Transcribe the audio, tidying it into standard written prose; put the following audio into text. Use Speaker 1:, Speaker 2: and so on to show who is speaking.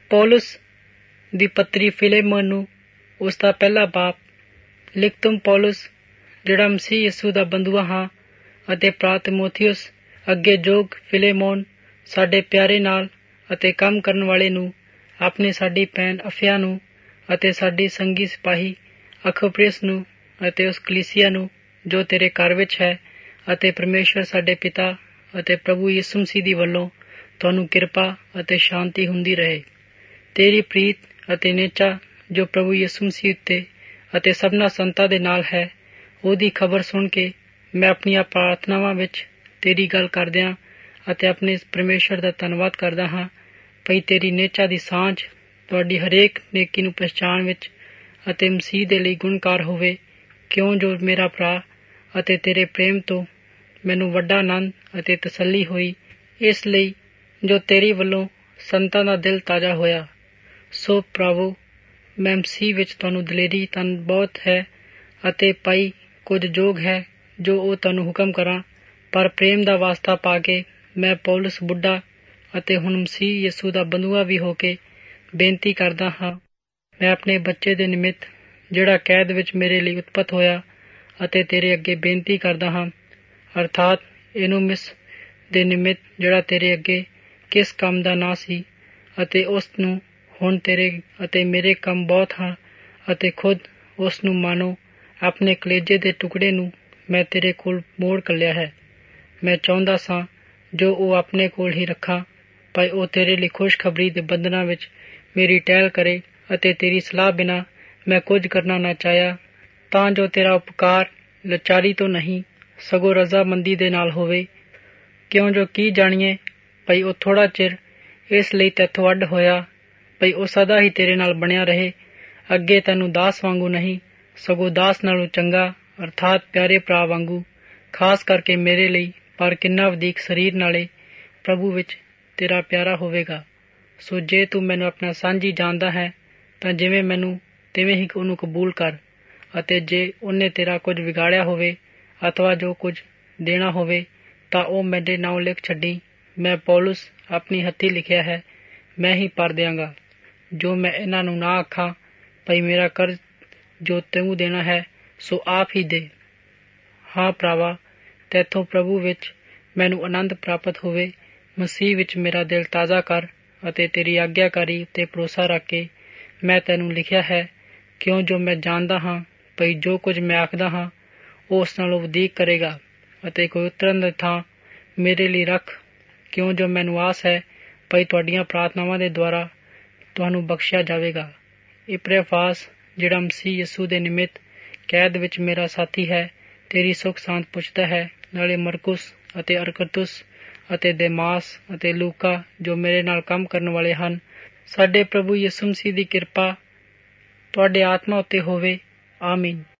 Speaker 1: ਪੌਲੁਸ ਦੀ ਪੱਤਰੀ ਫਿਲੇਮੋਨ ਨੂੰ ਉਸਦਾ ਪਹਿਲਾ ਬਾਪ। ਲਿਖ ਤੁਮ ਪੌਲੁਸ, ਜਿਹੜਾ ਮਸੀਹ ਯਿਸੂ ਦਾ ਬੰਧੂਆ ਹਾਂ, ਅਤੇ ਭਰਾ ਤਿਮੋਥਿਉਸ, ਅੱਗੇ ਜੋਗ ਫਿਲੇਮੋਨ, ਸਾਡੇ ਪਿਆਰੇ ਨਾਲ ਅਤੇ ਕੰਮ ਕਰਨ ਵਾਲੇ ਨੂੰ, ਆਪਣੀ ਸਾਡੀ ਭੈਣ ਅਫਿਆ ਨੂੰ, ਅਤੇ ਸਾਡੀ ਸੰਗੀ ਸਿਪਾਹੀ ਅਖੁਪ੍ਰਿਸ ਨੂੰ, ਅਤੇ ਉਸ ਕਲੀਸਿਆ ਨੂੰ ਜੋ ਤੇਰੇ ਘਰ ਵਿੱਚ ਹੈ, ਅਤੇ ਪਰਮੇਸ਼ਵਰ ਸਾਡੇ ਪਿਤਾ ਅਤੇ ਪ੍ਰਭੂ ਯਿਸੂ ਮਸੀਹ ਦੀ ਵੱਲੋਂ ਤੁਹਾਨੂੰ ਕਿਰਪਾ ਅਤੇ ਸ਼ਾਂਤੀ ਹੁੰਦੀ ਰਹੇ। ਤੇਰੀ ਪ੍ਰੀਤ ਅਤੇ ਨਿਹਚਾ ਜੋ ਪ੍ਰਭੂ ਯਿਸੂ ਮਸੀਹ ਉੱਤੇ ਅਤੇ ਸਭਨਾਂ ਸੰਤਾਂ ਦੇ ਨਾਲ ਹੈ, ਉਹਦੀ ਖਬਰ ਸੁਣ ਕੇ ਮੈਂ ਆਪਣੀਆਂ ਪ੍ਰਾਰਥਨਾਵਾਂ ਵਿੱਚ ਤੇਰੀ ਗੱਲ ਕਰਦਿਆਂ ਅਤੇ ਆਪਣੇ ਪਰਮੇਸ਼ਵਰ ਦਾ ਧੰਨਵਾਦ ਕਰਦਾ ਹਾਂ। ਭਈ ਤੇਰੀ ਨਿਹਚਾ ਦੀ ਸਾਂਝ ਤੁਹਾਡੀ ਹਰੇਕ ਨੇਕੀ ਨੂੰ ਪਛਾਣ ਵਿੱਚ ਅਤੇ ਮਸੀਹ ਦੇ ਲਈ ਗੁਣਕਾਰ ਹੋਵੇ, ਕਿਉਂ ਜੋ ਮੇਰਾ ਭਰਾ ਅਤੇ ਤੇਰੇ ਪ੍ਰੇਮ ਤੋਂ ਮੈਨੂੰ ਵੱਡਾ ਆਨੰਦ ਅਤੇ ਤਸੱਲੀ ਹੋਈ, ਇਸ ਲਈ ਜੋ ਤੇਰੀ ਵੱਲੋਂ ਸੰਤਾਂ ਦਾ ਦਿਲ ਤਾਜ਼ਾ ਹੋਇਆ। ਸੋ ਭਰਾਵੋ, ਮੈਂ ਮਸੀਹ ਵਿੱਚ ਤੁਹਾਨੂੰ ਦਲੇਰੀ ਤਾਂ ਬਹੁਤ ਹੈ ਅਤੇ ਭਾਈ ਕੁਝ ਜੋਗ ਹੈ ਜੋ ਉਹ ਤੁਹਾਨੂੰ ਹੁਕਮ ਕਰਾਂ, ਪਰ ਪ੍ਰੇਮ ਦਾ ਵਾਸਤਾ ਪਾ ਕੇ ਮੈਂ ਪੌਲੁਸ ਬੁੱਢਾ ਅਤੇ ਹੁਣ ਮਸੀਹ ਯਿਸੂ ਦਾ ਬੰਧੂਆ ਵੀ ਹੋ ਕੇ ਬੇਨਤੀ ਕਰਦਾ ਹਾਂ। ਮੈਂ ਆਪਣੇ ਬੱਚੇ ਦੇ ਨਿਮਿਤ ਜਿਹੜਾ ਕੈਦ ਵਿੱਚ ਮੇਰੇ ਲਈ ਉਤਪਤ ਹੋਇਆ ਅਤੇ ਤੇਰੇ ਅੱਗੇ ਬੇਨਤੀ ਕਰਦਾ ਹਾਂ, ਅਰਥਾਤ ਇਹਨੂਮਿਸ ਦੇ ਨਿਮਿਤ ਜਿਹੜਾ ਤੇਰੇ ਅੱਗੇ ਕਿਸ ਕੰਮ ਦਾ ਨਾਂ ਸੀ, ਅਤੇ ਉਸ ਨੂੰ ਹੁਣ ਤੇਰੇ ਅਤੇ ਮੇਰੇ ਕੰਮ ਬਹੁਤ ਹਾਂ, ਅਤੇ ਖੁਦ ਉਸ ਨੂੰ ਮਾਨੋ ਆਪਣੇ ਕਲੇਜੇ ਦੇ ਟੁਕੜੇ ਨੂੰ ਮੈਂ ਤੇਰੇ ਕੋਲ ਮੋੜ ਘੱਲਿਆ ਹੈ। ਮੈਂ ਚਾਹੁੰਦਾ ਸਾਂ ਜੋ ਉਹ ਆਪਣੇ ਕੋਲ ਹੀ ਰੱਖਾਂ, ਭਾਈ ਉਹ ਤੇਰੇ ਲਈ ਖੁਸ਼ਖਬਰੀ ਦੇ ਬੰਧਨਾਂ ਵਿੱਚ ਮੇਰੀ ਟਹਿਲ ਕਰੇ, ਅਤੇ ਤੇਰੀ ਸਲਾਹ ਬਿਨਾਂ ਮੈਂ ਕੁਝ ਕਰਨਾ ਨਾ ਚਾਹਿਆ, ਤਾਂ ਜੋ ਤੇਰਾ ਉਪਕਾਰ ਲਾਚਾਰੀ ਤੋਂ ਨਹੀਂ ਸਗੋਂ ਰਜ਼ਾਮੰਦੀ ਦੇ ਨਾਲ ਹੋਵੇ, ਕਿਉਂ ਜੋ ਕੀ ਜਾਣੀਏ ਭਾਈ ਉਹ ਥੋੜ੍ਹਾ ਚਿਰ ਇਸ ਲਈ ਤੈਥੋਂ ਅੱਡ ਹੋਇਆ, ਭਾਈ ਉਹ ਸਦਾ ਹੀ ਤੇਰੇ ਨਾਲ ਬਣਿਆ ਰਹੇ, ਅੱਗੇ ਤੈਨੂੰ ਦਾਸ ਵਾਂਗੂ ਨਹੀਂ ਸਗੋਂ ਦਾਸ ਨਾਲੋਂ ਚੰਗਾ, ਅਰਥਾਤ ਪਿਆਰੇ ਭਰਾ ਵਾਂਗੂ, ਖਾਸ ਕਰਕੇ ਮੇਰੇ ਲਈ, ਪਰ ਕਿੰਨਾ ਵਧੀਕ ਸਰੀਰ ਨਾਲੇ ਪ੍ਰਭੂ ਵਿੱਚ ਤੇਰਾ ਪਿਆਰਾ ਹੋਵੇਗਾ। ਸੋ ਜੇ ਤੂੰ ਮੈਨੂੰ ਆਪਣਾ ਸਾਂਝੀ ਜਾਣਦਾ ਹੈ ਤਾਂ ਜਿਵੇਂ ਮੈਨੂੰ ਤਿਵੇਂ ਹੀ ਉਹਨੂੰ ਕਬੂਲ ਕਰ, ਅਤੇ ਜੇ ਉਹਨੇ ਤੇਰਾ ਕੁਝ ਵਿਗਾੜਿਆ ਹੋਵੇ ਅਥਵਾ ਜੋ ਕੁਝ ਦੇਣਾ ਹੋਵੇ ਤਾਂ ਉਹ ਮੇਰੇ ਨਾਲੋਂ ਲਿਖ ਛੱਡੀ। ਮੈਂ ਪੌਲੁਸ ਆਪਣੀ ਹੱਥੀਂ ਲਿਖਿਆ ਹੈ, ਮੈਂ ਹੀ ਭਰ ਦਿਆਂਗਾ। ਜੋ ਮੈਂ ਇਹਨਾਂ ਨੂੰ ਨਾ ਆਖਾਂ, ਭਾਈ ਮੇਰਾ ਕਰਜ਼ ਜੋ ਤੈਨੂੰ ਦੇਣਾ ਹੈ ਸੋ ਆਪ ਹੀ ਦੇ। ਹਾਂ ਭਰਾਵਾ, ਤੈਥੋਂ ਪ੍ਰਭੂ ਵਿੱਚ ਮੈਨੂੰ ਆਨੰਦ ਪ੍ਰਾਪਤ ਹੋਵੇ। ਮਸੀਹ ਵਿੱਚ ਮੇਰਾ ਦਿਲ ਤਾਜ਼ਾ ਕਰ, ਅਤੇ ਤੇਰੀ ਆਗਿਆਕਾਰੀ ਉੱਤੇ ਭਰੋਸਾ ਰੱਖ ਕੇ ਮੈਂ ਤੈਨੂੰ ਲਿਖਿਆ ਹੈ, ਕਿਉਂ ਜੋ ਮੈਂ ਜਾਣਦਾ ਹਾਂ ਭਈ ਜੋ ਕੁਝ ਮੈਂ ਆਖਦਾ ਹਾਂ ਉਹ ਉਸ ਨਾਲੋਂ ਵਧੀਕ ਕਰੇਗਾ, ਅਤੇ ਕੋਈ ਉਤਰਨ ਦੀ ਥਾਂ ਮੇਰੇ ਲਈ ਰੱਖ, ਕਿਉਂ ਜੋ ਮੈਨੂੰ ਆਸ ਹੈ ਭਈ ਤੁਹਾਡੀਆਂ ਪ੍ਰਾਰਥਨਾਵਾਂ ਦੇ ਦੁਆਰਾ ਤੁਹਾਨੂੰ ਬਖਸ਼ਿਆ ਜਾਵੇਗਾ। ਇਪ੍ਰੇਫਾਸ, ਜਿਹੜਾ ਮਸੀਹ ਯਿਸੂ ਦੇ ਨਿਮਿਤ ਕੈਦ ਵਿੱਚ ਮੇਰਾ ਸਾਥੀ ਹੈ, ਤੇਰੀ ਸੁੱਖ ਸਾਂਦ ਪੁੱਛਦਾ ਹੈ, ਨਾਲੇ ਮਰਕੁਸ ਅਤੇ ਅਰਕਤੁਸ ਅਤੇ ਦੇਮਾਸ ਅਤੇ ਲੂਕਾ ਜੋ ਮੇਰੇ ਨਾਲ ਕੰਮ ਕਰਨ ਵਾਲੇ ਹਨ। ਸਾਡੇ ਪ੍ਰਭੂ ਯਿਸੂ ਮਸੀਹ ਦੀ ਕਿਰਪਾ ਤੁਹਾਡੇ ਆਤਮਾ ਉੱਤੇ ਹੋਵੇ। ਆਮੀਨ।